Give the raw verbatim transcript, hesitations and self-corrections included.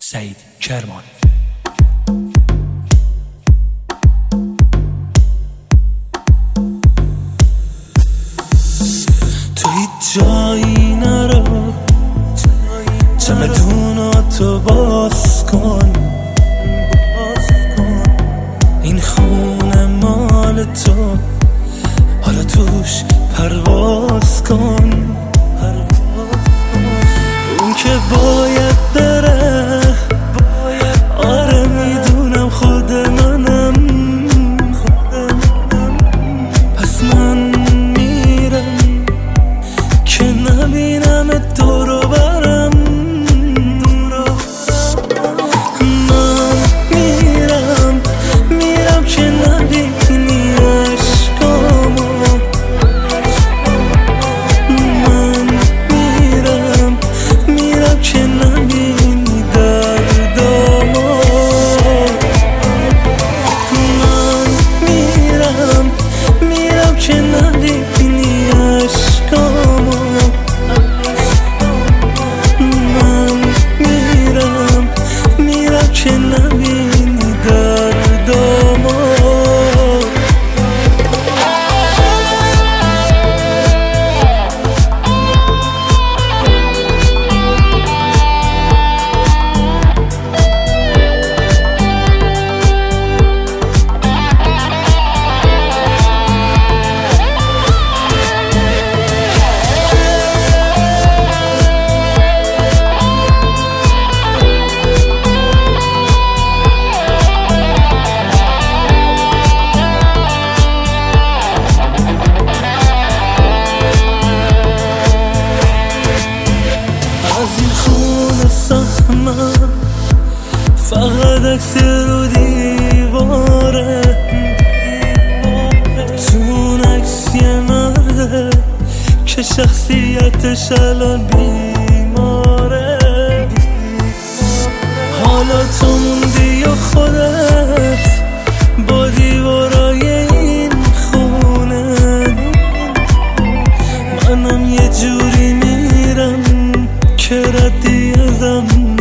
سعید کرمانی. تو هیچ جایی نرو، چمدوناتو باز کن، این خونه مال تو، حالا توش پرواز کن. اون که باید بره، آره میدونم خود منم، پس من میرم که نبینم دور و برم. من میرم میرم که نبینی عشقامو، من میرم میرم که نبینی دردامو، من میرم میرم که نبینی عشقامو، من میرم میرم که نبینی دردامو. فقط عکس رو دیواره، تو اون عکس یه مرده که شخصیتش الان بیماره. حالا تو موندی و خودت با دیوارای این خونه، منم یه جوری میرم که ردی ازم